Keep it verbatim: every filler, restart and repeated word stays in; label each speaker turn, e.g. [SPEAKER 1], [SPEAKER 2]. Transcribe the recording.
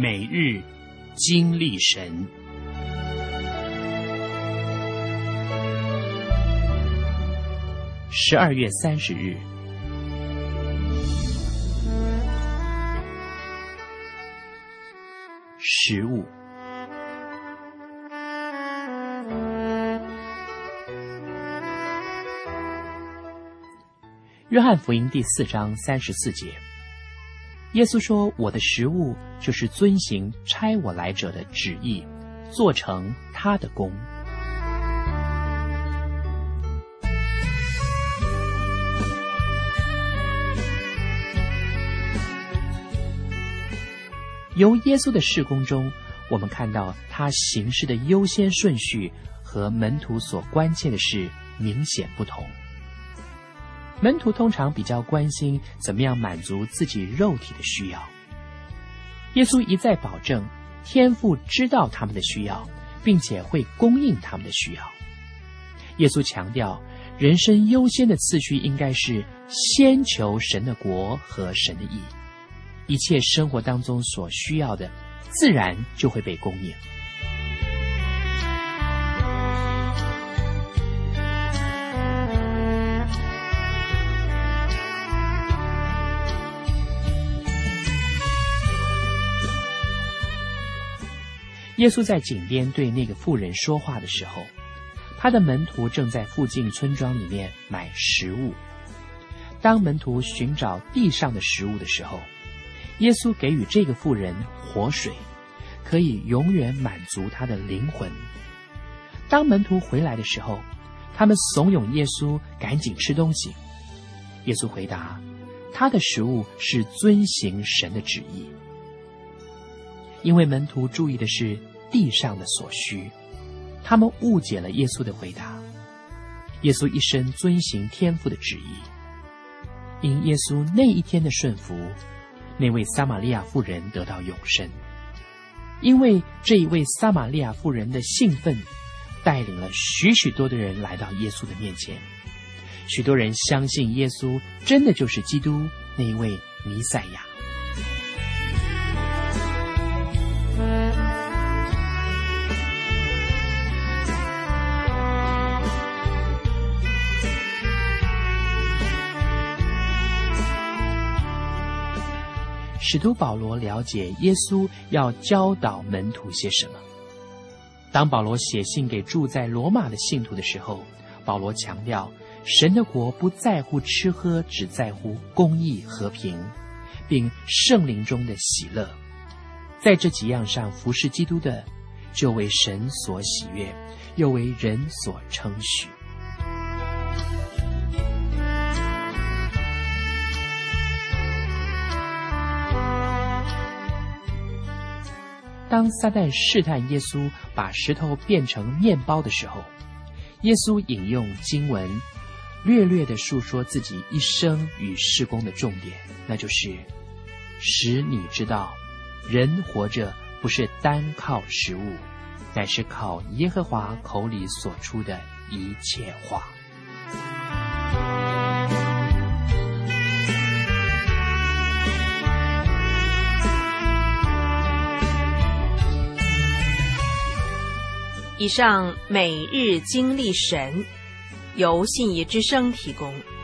[SPEAKER 1] 每日经历神。十二月三十日，食物。约翰福音第四章三十四节，耶稣说：“我的食物就是遵行差我来者的旨意，做成他的功。”由耶稣的事工中，我们看到他行事的优先顺序和门徒所关切的事明显不同。门徒通常比较关心怎么样满足自己肉体的需要，耶稣一再保证天父知道他们的需要，并且会供应他们的需要。耶稣强调，人生优先的次序应该是先求神的国和神的义，一切生活当中所需要的自然就会被供应。耶稣在井边对那个妇人说话的时候，他的门徒正在附近村庄里面买食物。当门徒寻找地上的食物的时候，耶稣给予这个妇人活水，可以永远满足她的灵魂。当门徒回来的时候，他们怂恿耶稣赶紧吃东西。耶稣回答，他的食物是遵行神的旨意。因为门徒注意的是地上的所需，他们误解了耶稣的回答。耶稣一生遵行天父的旨意，因耶稣那一天的顺服，那位撒玛利亚妇人得到永生。因为这一位撒玛利亚妇人的兴奋，带领了许许多的人来到耶稣的面前。许多人相信耶稣真的就是基督，那一位弥赛亚。使徒保罗了解耶稣要教导门徒些什么。当保罗写信给住在罗马的信徒的时候，保罗强调，神的国不在乎吃喝，只在乎公义、和平，并圣灵中的喜乐。在这几样上服侍基督的，就为神所喜悦，又为人所称许。当撒旦试探耶稣把石头变成面包的时候，耶稣引用经文，略略地述说自己一生与事工的重点，那就是使你知道，人活着不是单靠食物，乃是靠耶和华口里所出的一切话。
[SPEAKER 2] 以上每日经历神，由信义之声提供。